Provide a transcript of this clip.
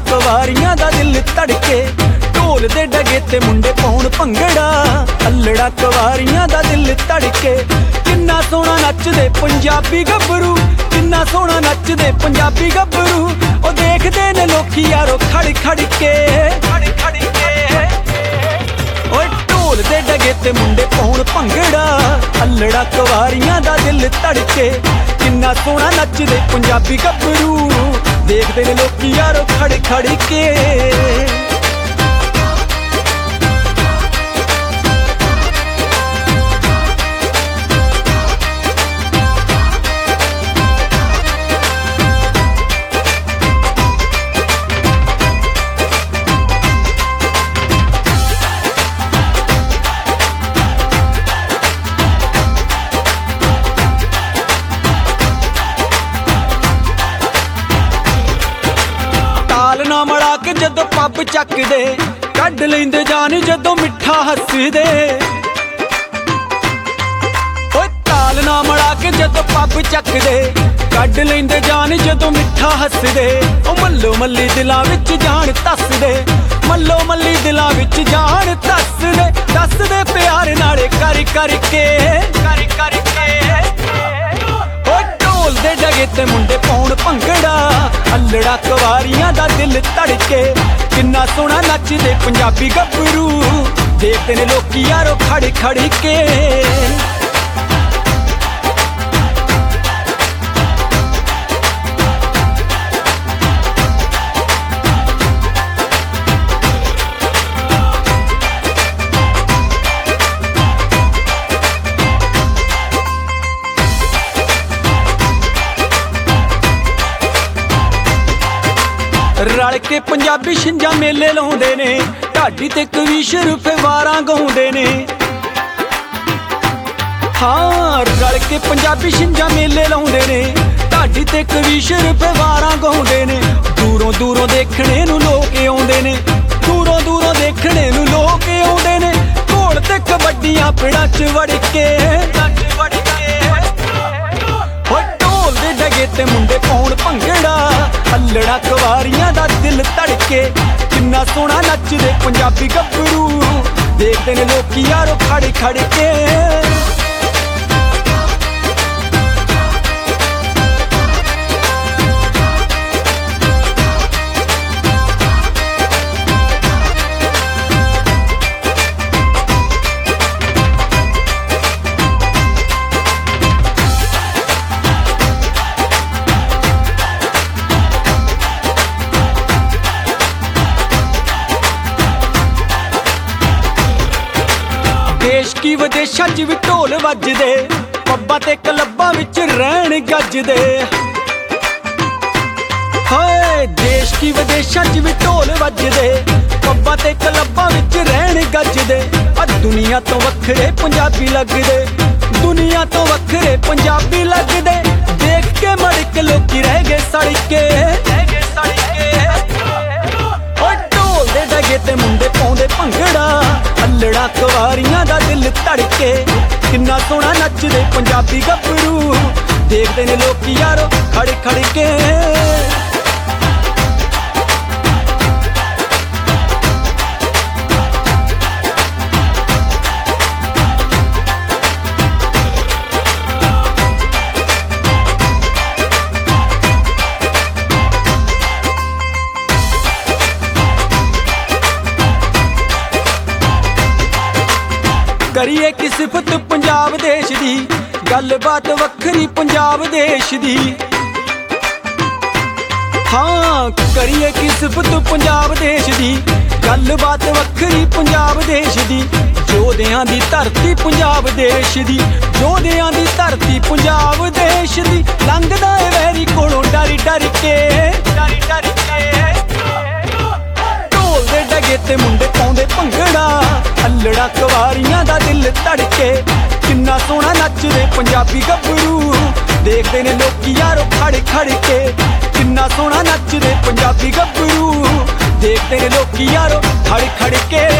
कवारियां दा दिल धड़के। ढोल दे डगे ते मुंडे पाउण भंगड़ा, अल्लड़ा कवारियां दा दिल धड़के। किन्ना सोहना नचदे पंजाबी गभरू, किन्ना सोहना नचदे पंजाबी गभरू। ओ देखदे ने लोकी यारो खड़ खड़ के, खड़ खड़ के। ओए ढोल दे डगे ते मुंडे पाउण भंगड़ा, अल्लड़ा कवारियां दा दिल धड़के। किन्ना सोहना नचदे पंजाबी गभरू, देखदे ने लोकी यारो खड़ खड़ के। मड़ा के जदों पब चकदे, कढ लैंदे जान जदों मिठा हसदे। ओए ताल ना मड़ा के जदों पब चकदे, कढ लैंदे जान जदों मिठा हसदे। ओ मल्लो मल्ली दिलां विच जान तसदे, मल्लो मल्ली दिलां विच जान तसदे। दसदे प्यार नाले कर कर के, कर कर के। ढोल दे डगे ते मुंडे पाउण भंगड़ा, अल्लड़ा कवारियां दा दिल धड़के। किन्ना सोहना नचदे पंजाबी गभरू, देखदे ने लोकी यारो खड़ खड़ के। रल के पंजाबी छिंजा मेले लाउंदे ने, ढाडी ते कवीशर फेवारां गाउंदे ने। हाँ रल के पंजाबी छिंजा मेले लाउंदे ने, ढाडी ते कवीशर फेवारां गाउंदे ने। दूरों दूरों देखने नूं लोक आउंदे ने, दूरों दूरों देखने नूं लोक आउंदे ने। ढोल ते कबड्डियां पिड़ां च वड़ के, ढोल दे डगे ते मुंडे पाउण भंगड़ा, अल्लड़ा कवारियां दा दिल धड़के। किन्ना सोहना नचदे पंजाबी गभरू, देखदे ने लोकी यारो खड़ खड़ के। देश की विदेशां च भी ढोल वजदे, पब्बां ते क्लब्बां विच रहण गजदे। हाय देश की विदेशां च भी ढोल वजदे, पब्बां ते क्लब्बां विच रहण गजदे। आ दुनिया तो वखरे पंजाबी लगदे, दुनिया तो वखरे पंजाबी लगदे। देख के मड़क लोकी रह गए सड़के, रह गए सड़के। ढोल दे डगे ते मुंडे पाउंदे भंगड़ा, अल्लड़ा कवारियां दा दिल धड़के। किन्ना सोहना नचदे पंजाबी गभरू, देखदे ने लोकी यारो खड़ खड़ के। करिए कि सिफत पंजाब देश दी, गलबात वखरी पंजाब देश दी। हाँ करिए कि सिफत पंजाब देश दी, गलबात वखरी पंजाब देश दी। जोधियां दी धरती पंजाब देश दी, जोधियां दी धरती पंजाब देश दी। लंघदा ए वैरी कोलों डर डर के, डर डर के। ढोल दे डगे ते मुंडे पाउंदे भंगड़ा, अल्लड़ा कवारियां दा दिल धड़के। किन्ना सोहना नचदे पंजाबी गभरू, देखदे ने लोकी यारो खड़ खड़ के। किन्ना सोहना नचदे पंजाबी गभरू, देखदे ने लोकी यारो खड़ खड़ के।